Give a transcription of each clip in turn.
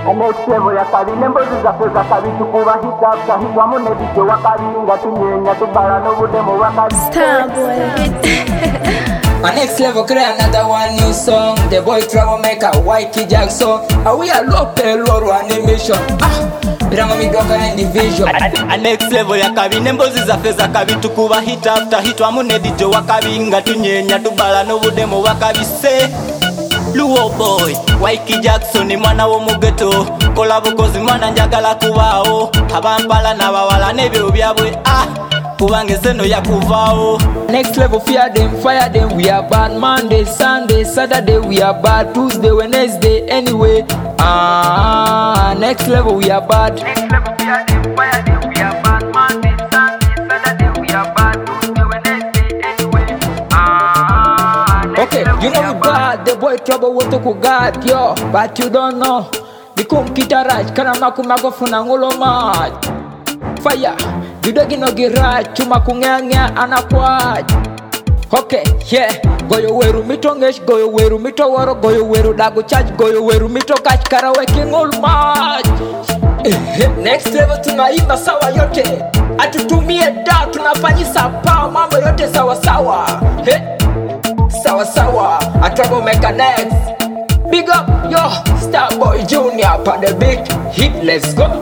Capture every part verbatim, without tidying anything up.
next level ya kabiri nembozi zaffe za kabiri tukuba hit after hit wamu ne D J wa kabiri nga tunyenya tubala n'obudemo bwa kabiri. Starboy. My next level create another one new song. The boy troublemaker, White Jackson. Are we a local loro animation? Ah, birango midoka and division. A next level ya kabi nembozi zaffe za kabi tukuba hit after hit wamu ne D J wa kabi nga tunyenya tubala n'obudemo bwa kabi se. Luo boy, White Jackson ni mwana wo mugeto. Kola bukozi mwana njagala kubao. Abampala na bawala nebyo byabwe. Ah, kubange seno ya kuvao. Next level fear them, fire them. We are bad Monday, Sunday, Saturday. We are bad Tuesday, Wednesday. Anyway, ah, next level we are bad. Next level fear them, fire them. We are bad Monday, Sunday, Saturday. We are bad Tuesday, Wednesday. Anyway, ah, next Okay, level you know we we are bad. bad. The boy trouble what to God, yo, but you don't know. The kum kitaraj, kana makumago funa ngolo maj. Fire, you don't get no garage, chuma kungenya anakwaj. Okay, yeah, goyo weru mito ngesh, goyo weru mito woro, goyo weru dago charge, goyo weru mito kach karaoke ngol maj. Next level tunaimba sawa yote, atutumie da tunafanyisa power, mambo yote sawa sawa. Hey, sawa sawa, a troublemaker next. Big up, yo, Starboy Junior for the big hit, let's go.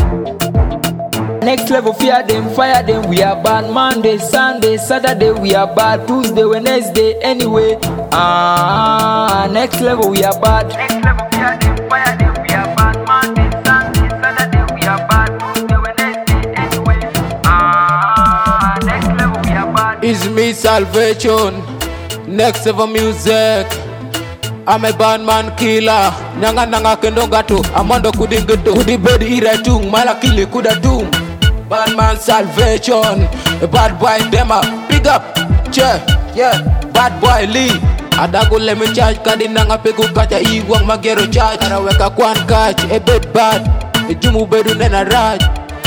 Next level fear them, fire them. We are bad Monday, Sunday, Saturday. We are bad Tuesday, Wednesday. Anyway, ah, next level we are bad. Next level fear them, fire them. We are bad Monday, Sunday, Saturday. We are bad Tuesday, Wednesday. Anyway, ah, next level we are bad. It's me Salvation, next level music. I'm a bad man killer. Nanga nanga kendo gato. Amando kudi gato. Kudi bedi ira tung. Mala kili kuda tung. Bad man Salvation. A bad boy dema. Big up. Che. Yeah. Bad boy Lee. Adago let me charge. Kadi nanga pegu kacha. Iwang magero charge. Karaweka kwan catch. A bit bad. A jumu bedu nena raj.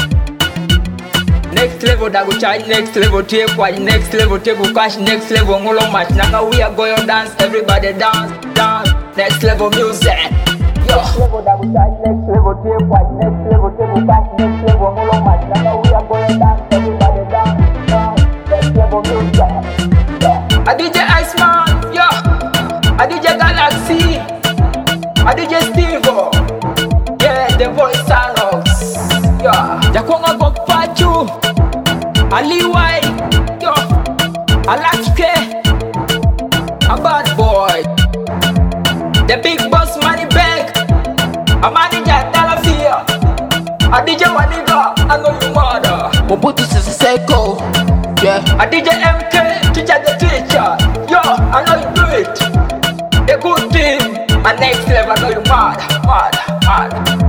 Next level dago charge, next level take watch, next level take cash, next level ngolo match. Nanga we are going dance, everybody dance, dance. Next level music. Yo. Next level dago charge, next level take watch, next level take cash, next level ngolo match. Nanga we are going dance, everybody dance, dance. Next level music. A D J Iceman, yo. A D J Galaxy, a D J Stevo. Yeah, the voice Sanox. Yeah. Jakonga Gopachu. Ali White, yo, Alaska, a bad boy, the big boss money bag, a manager dollar fear, a D J Waniga, I know you mother. Mobutu Sese Seko. Yeah. A D J M K, teacher the teacher, yo, I know you do it. A good team, a next level, I know you mad, mad, mad.